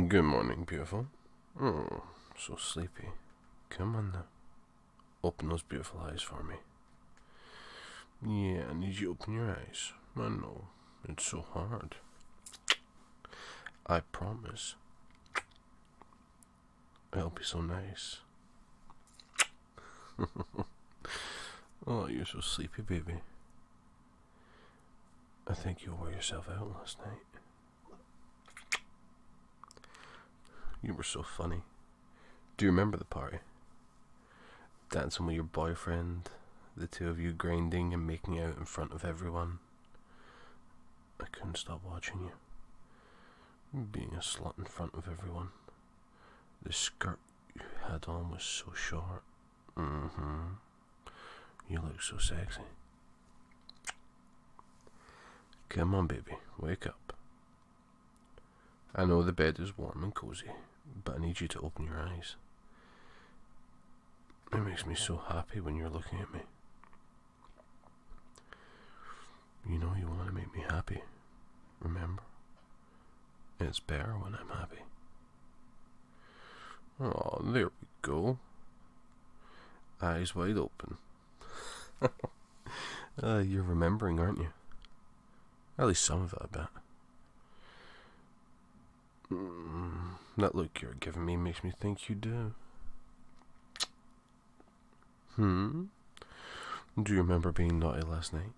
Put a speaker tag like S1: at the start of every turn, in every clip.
S1: Good morning, beautiful. Oh, so sleepy. Come on now. Open those beautiful eyes for me. Yeah, I need you to open your eyes. I know. It's so hard. I promise. It'll be so nice. Oh, you're so sleepy, baby. I think you wore yourself out last night. You were so funny. Do you remember the party? Dancing with your boyfriend, the two of you grinding and making out in front of everyone. I couldn't stop watching you. Being a slut in front of everyone. The skirt you had on was so short. You look so sexy. Come on, baby, wake up. I know the bed is warm and cozy, but I need you to open your eyes. It makes me so happy when you're looking at me. You know you want to make me happy, remember? It's better when I'm happy. Oh, there we go. Eyes wide open. You're remembering, aren't you? At least some of it, I bet. That look you're giving me makes me think you do. Do you remember being naughty last night?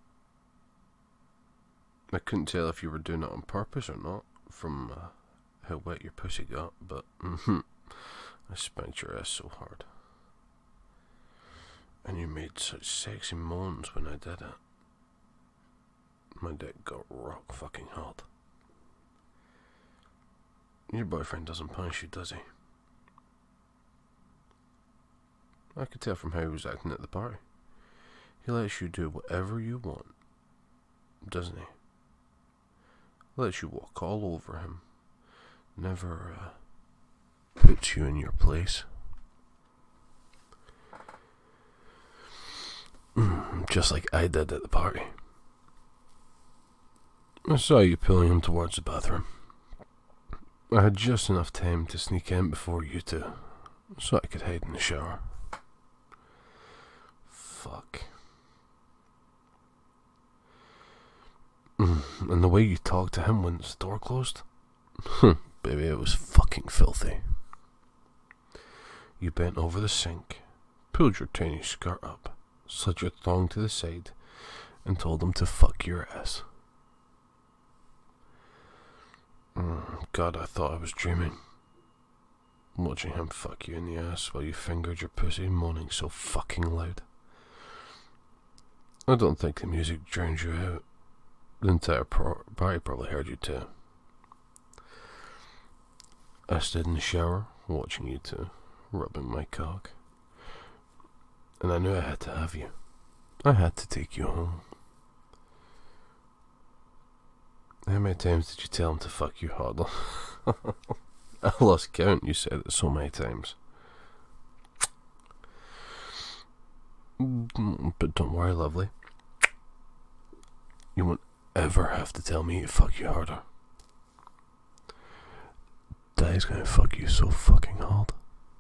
S1: I couldn't tell if you were doing it on purpose or not, from how wet your pussy got, but I spanked your ass so hard. And you made such sexy moans when I did it. My dick got rock fucking hard. Your boyfriend doesn't punish you, does he? I could tell from how he was acting at the party. He lets you do whatever you want, doesn't he? Lets you walk all over him. Never puts you in your place. Just like I did at the party. I saw you pulling him towards the bathroom. I had just enough time to sneak in before you two, so I could hide in the shower. Fuck. And the way you talked to him when the door closed? Baby, it was fucking filthy. You bent over the sink, pulled your tiny skirt up, slid your thong to the side, and told him to fuck your ass. God, I thought I was dreaming. Watching him fuck you in the ass while you fingered your pussy, moaning so fucking loud. I don't think the music drowned you out. The entire party probably heard you too. I stood in the shower, watching you two, rubbing my cock. And I knew I had to have you. I had to take you home. How many times did you tell him to fuck you harder? I lost count, you said it so many times. But don't worry, lovely. You won't ever have to tell me to fuck you harder. Daddy's gonna fuck you so fucking hard.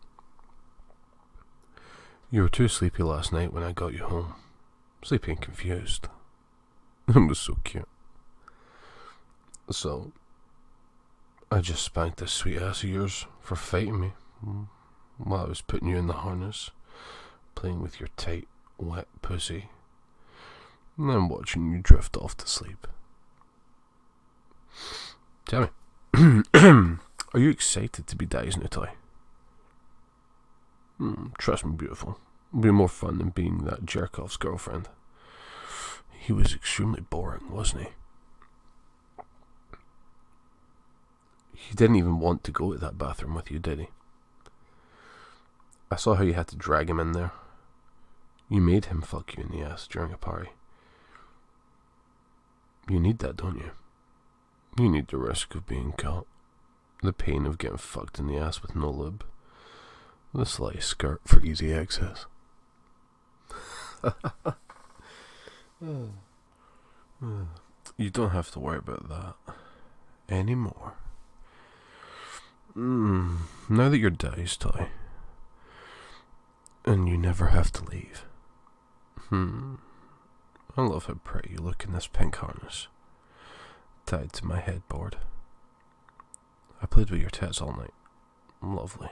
S1: You were too sleepy last night when I got you home. Sleepy and confused. It was so cute. So, I just spanked this sweet ass of yours for fighting me while I was putting you in the harness, playing with your tight, wet pussy, and then watching you drift off to sleep. Tell me, are you excited to be Daddy's new toy? Trust me, beautiful. It'll be more fun than being that jerk-off's girlfriend. He was extremely boring, wasn't he? He didn't even want to go to that bathroom with you, did he? I saw how you had to drag him in there. You made him fuck you in the ass during a party. You need that, don't you? You need the risk of being caught, the pain of getting fucked in the ass with no lube, the slightest skirt for easy access. You don't have to worry about that anymore. Now that you're Daddy's toy, and you never have to leave. I love how pretty you look in this pink harness, tied to my headboard. I played with your tits all night. Lovely.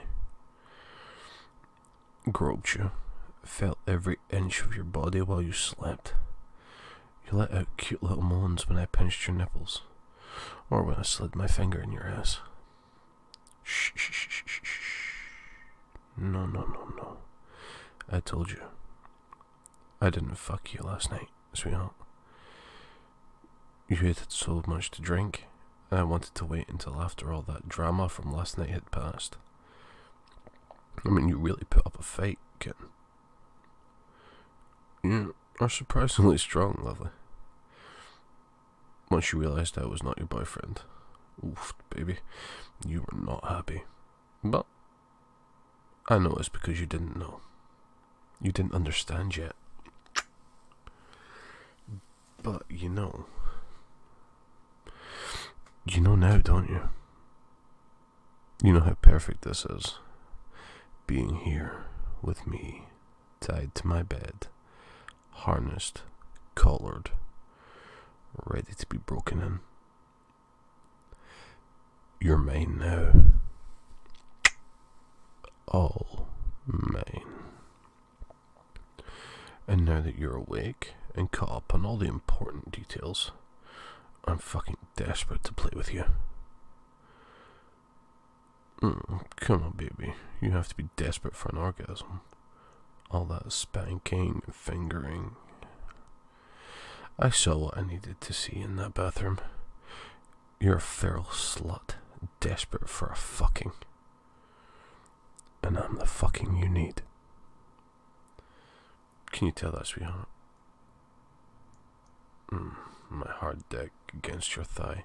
S1: Groped you, felt every inch of your body while you slept. You let out cute little moans when I pinched your nipples, or when I slid my finger in your ass. Shh, shh, shh, shh, shh. No. I told you. I didn't fuck you last night, sweetheart. You hated so much to drink, and I wanted to wait until after all that drama from last night had passed. I mean, you really put up a fight, kitten. You are surprisingly strong, lovely. Once you realized I was not your boyfriend, oof, baby, you were not happy. But I know it's because you didn't know. You didn't understand yet. But you know now, don't you? You know how perfect this is. Being here with me, tied to my bed, harnessed, collared, ready to be broken in. You're mine now. All mine. And now that you're awake and caught up on all the important details, I'm fucking desperate to play with you. Come on, baby. You have to be desperate for an orgasm. All that spanking and fingering. I saw what I needed to see in that bathroom. You're a feral slut, desperate for a fucking. And I'm the fucking you need. Can you tell that, sweetheart? My hard dick against your thigh.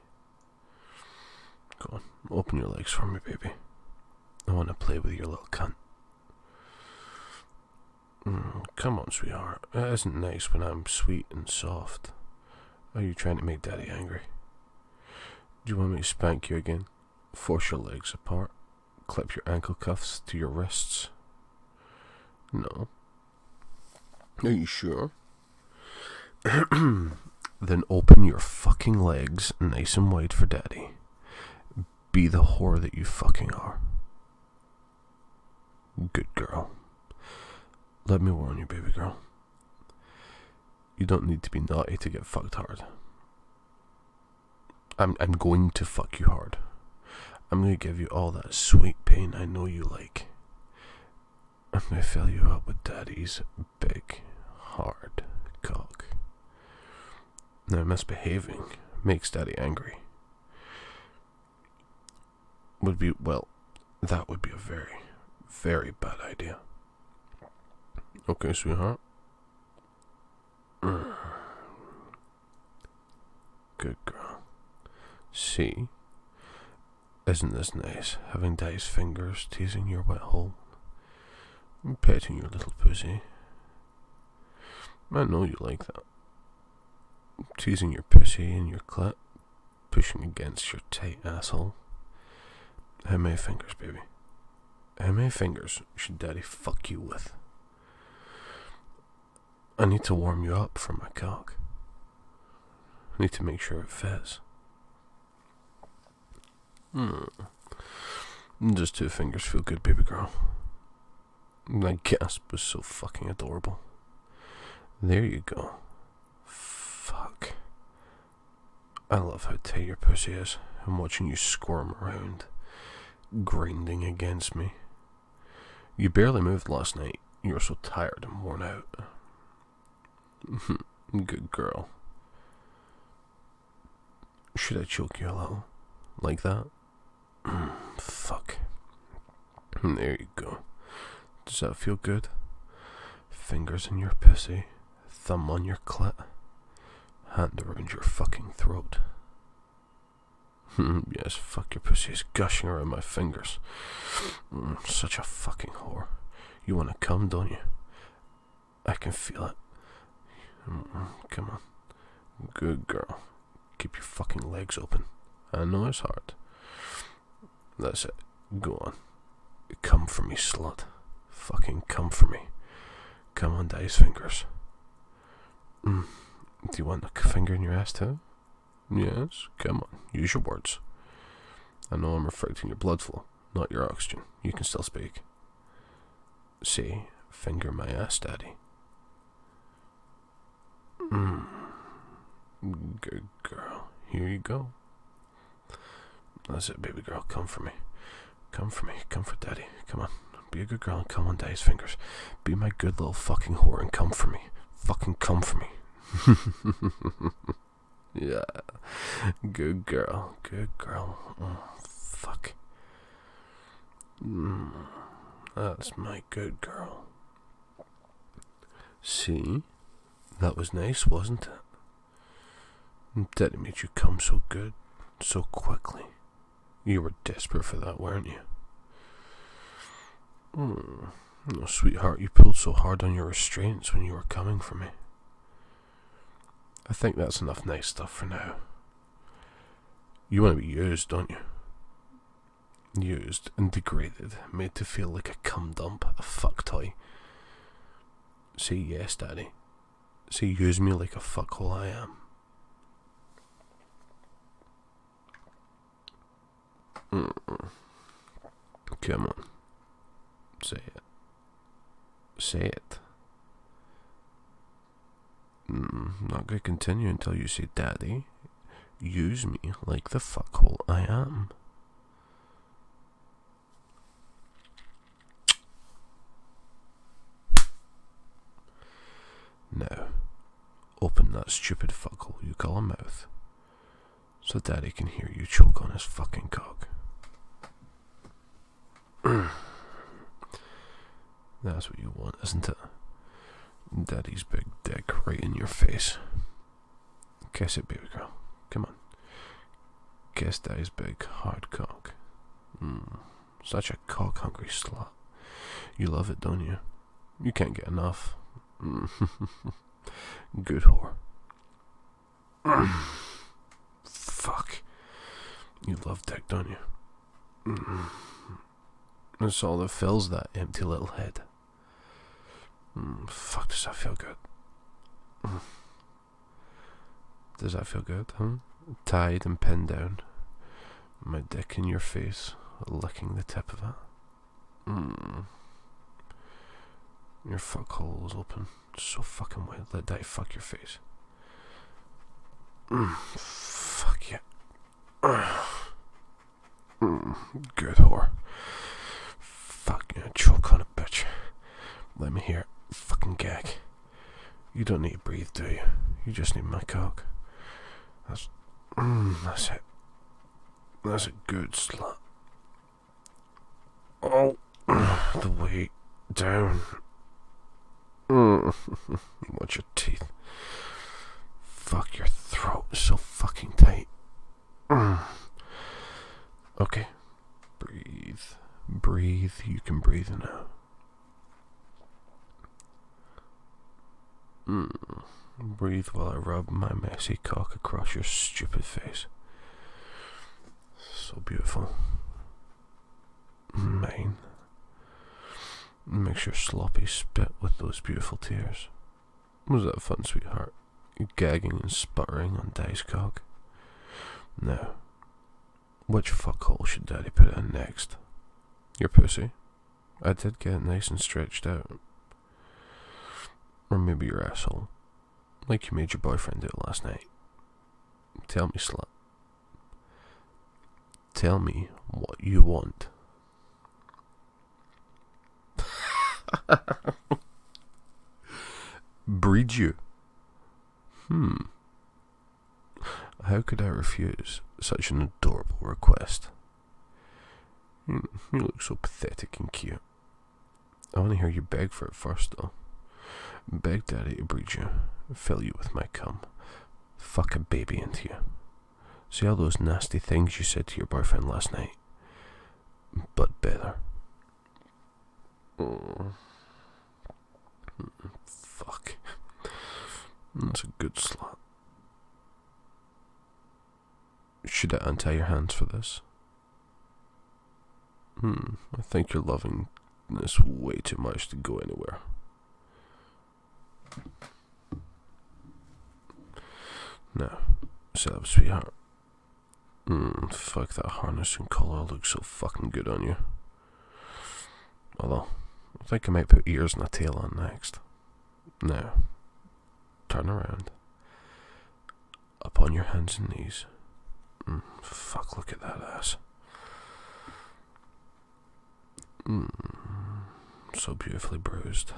S1: Go on, open your legs for me, baby. I want to play with your little cunt. Come on, sweetheart. It isn't nice when I'm sweet and soft. Are you trying to make Daddy angry? Do you want me to spank you again? Force your legs apart? Clip your ankle cuffs to your wrists? No. Are you sure? Then open your fucking legs nice and wide for Daddy. Be the whore that you fucking are. Good girl. Let me warn you, baby girl. You don't need to be naughty to get fucked hard. I'm going to fuck you hard. I'm going to give you all that sweet pain I know you like. I'm going to fill you up with Daddy's big, hard cock. Now, misbehaving makes Daddy angry. That would be a very, very bad idea. Okay, sweetheart. Good girl. See? Isn't this nice, having Daddy's fingers teasing your wet hole? Petting your little pussy. I know you like that. Teasing your pussy and your clit, pushing against your tight asshole. How many fingers, baby? How many fingers should Daddy fuck you with? I need to warm you up for my cock. I need to make sure it fits. Just 2 fingers feel good, baby girl. That gasp was so fucking adorable. There you go. Fuck. I love how tight your pussy is. I'm watching you squirm around, grinding against me. You barely moved last night. You were so tired and worn out. Good girl. Should I choke you a little? Like that? Fuck. There you go. Does that feel good? Fingers in your pussy, thumb on your clit, hand around your fucking throat. Yes, fuck, your pussy is gushing around my fingers. Such a fucking whore. You wanna come, don't you? I can feel it. Come on. Good girl. Keep your fucking legs open. I know it's hard. That's it. Go on. Come for me, slut. Fucking come for me. Come on, Daddy's fingers. Do you want a finger in your ass too? Yes, come on, use your words. I know I'm reflecting your blood flow, not your oxygen. You can still speak. Say, finger my ass, Daddy. Good girl. Here you go. That's it, baby girl. Come for me. Come for me. Come for Daddy. Come on. Be a good girl and come on Daddy's fingers. Be my good little fucking whore and come for me. Fucking come for me. Yeah. Good girl. Good girl. Fuck. That's my good girl. See? That was nice, wasn't it? Daddy made you come so good, so quickly. You were desperate for that, weren't you? Oh, sweetheart, you pulled so hard on your restraints when you were coming for me. I think that's enough nice stuff for now. You want to be used, don't you? Used and degraded, made to feel like a cum dump, a fuck toy. Say yes, Daddy. Say use me like a fuckhole I am. Come on. Say it. Say it. Not going to continue until you say, Daddy, use me like the fuckhole I am. Now, open that stupid fuckhole you call a mouth, so Daddy can hear you choke on his fucking cock. That's what you want, isn't it? Daddy's big dick right in your face. Kiss it, baby girl. Come on. Kiss Daddy's big, hard cock. Such a cock-hungry slut. You love it, don't you? You can't get enough. Good whore. Fuck. You love dick, don't you? It's all that fills that empty little head. Fuck, does that feel good? Does that feel good, huh? Tied and pinned down. My dick in your face, licking the tip of it. Your fuck hole is open. So fucking wide. Let Daddy fuck your face. Fuck yeah. Good whore. Fuck yeah, choke on a bitch. Let me hear it. Fucking gag. You don't need to breathe, do you? You just need my cock. That's it. That's a good slut. Oh, the way down. Watch your teeth. Fuck, your throat is so fucking tight. Okay. Breathe. Breathe. You can breathe now. Breathe while I rub my messy cock across your stupid face. So beautiful. Mine. Mix your sloppy spit with those beautiful tears. Was that fun, sweetheart? Gagging and sputtering on Daddy's cock. Now, which fuckhole should Daddy put in next? Your pussy? I did get it nice and stretched out. Or maybe your asshole, like you made your boyfriend do it last night. Tell me, slut. Tell me what you want. Breed you? How could I refuse such an adorable request? You look so pathetic and cute. I want to hear you beg for it first, though. Beg Daddy to breed you, fill you with my cum, fuck a baby into you. See all those nasty things you said to your boyfriend last night, but better. Fuck. That's a good slut. Should I untie your hands for this? I think you're loving this way too much to go anywhere. Now, set up, sweetheart. Fuck, that harness and collar looks so fucking good on you. Although, I think I might put ears and a tail on next. Now, turn around. Up on your hands and knees. Fuck, look at that ass. So beautifully bruised.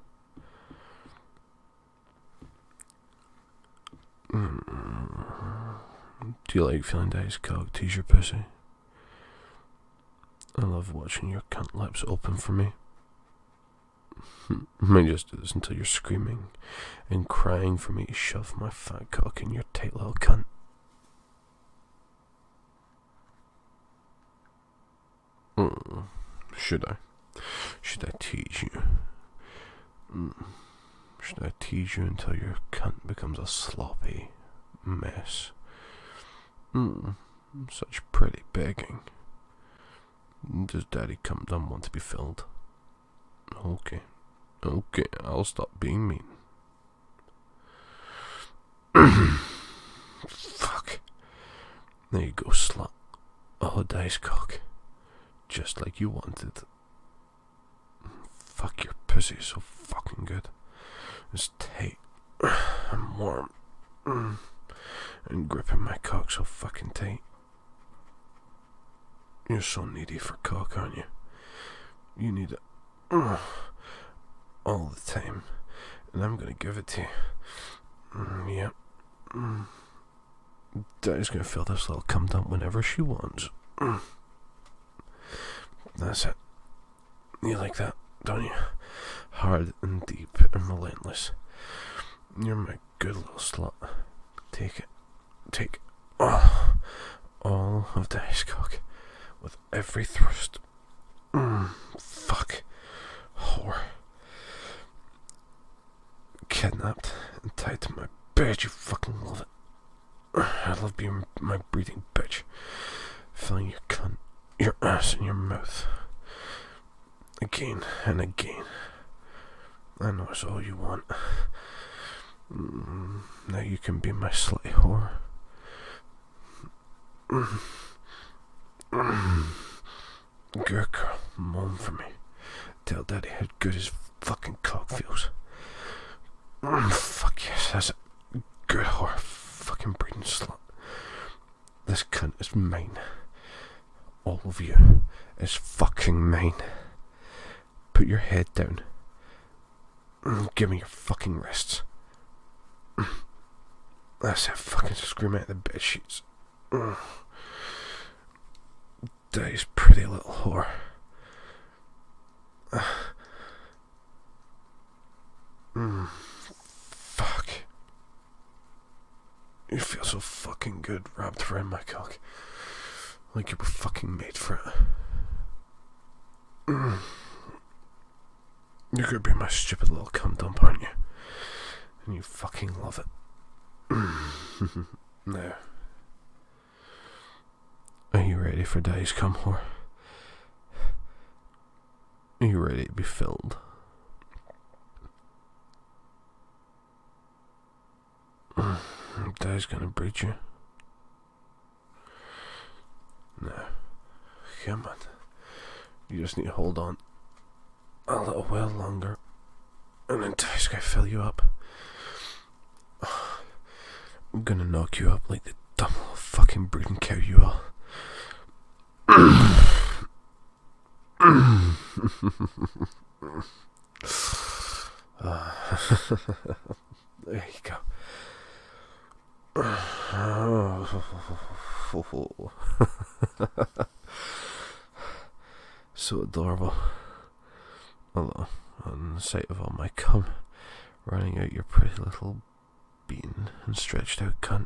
S1: Do you like feeling Daddy's cock tease your pussy? I love watching your cunt lips open for me. I might just do this until you're screaming and crying for me to shove my fat cock in your tight little cunt. Should I? Should I tease you? Should I tease you until your cunt becomes a sloppy mess? Such pretty begging. Does Daddy come done want to be filled? Okay, I'll stop being mean. Fuck. There you go, slut. Oh, Daddy's cock. Just like you wanted. Fuck, your pussy is so fucking good. It's tight and warm and gripping my cock so fucking tight. You're so needy for cock, aren't you? You need it all the time, and I'm gonna give it to you. Yep. Daddy's gonna fill this little cum dump whenever she wants. That's it. You like that, don't you? Hard and deep and relentless. You're my good little slut. Take it. Take all of Daddy's cock with every thrust. Fuck. Whore. Kidnapped and tied to my bed. You fucking love it. I love being my breathing bitch. Filling your cunt, your ass, and your mouth. Again and again. I know it's all you want. Now you can be my slutty whore. Good girl, moan for me. Tell Daddy how good his fucking cock feels. Fuck yes, that's a good whore. Fucking breeding slut. This cunt is mine. All of you is fucking mine. Put your head down. Give me your fucking wrists. That's it, fucking scream out the bed sheets. Daddy's pretty little whore. Fuck. You feel so fucking good wrapped around my cock. Like you were fucking made for it. You're gonna be my stupid little cum dump, aren't you? And you fucking love it. Now, are you ready for Daddy's cum, whore? Are you ready to be filled? Daddy's gonna breed you. No. Come on. You just need to hold on a little while longer, and then Daddy's gonna fill you up. I'm gonna knock you up like the dumb little fucking breeding cow you are. There you go. So adorable. Although, on the sight of all my cum running out your pretty little bean and stretched out cunt.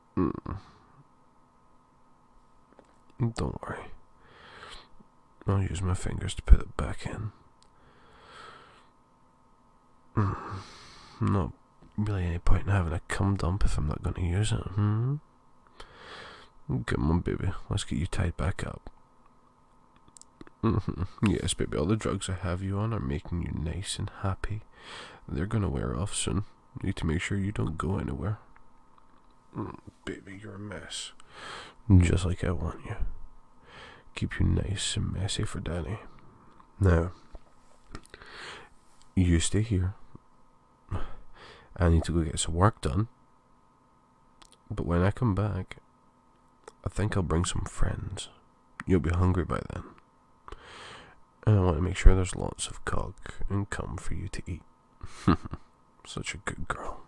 S1: Don't worry. I'll use my fingers to put it back in. Not really any point in having a cum dump if I'm not going to use it. Come on, baby. Let's get you tied back up. Yes, baby, all the drugs I have you on are making you nice and happy. They're gonna wear off soon. Need to make sure you don't go anywhere. Baby, you're a mess. Just like I want you. Keep you nice and messy for Daddy. Now, you stay here. I need to go get some work done. But when I come back, I think I'll bring some friends. You'll be hungry by then. And I want to make sure there's lots of cock and cum for you to eat. Such a good girl.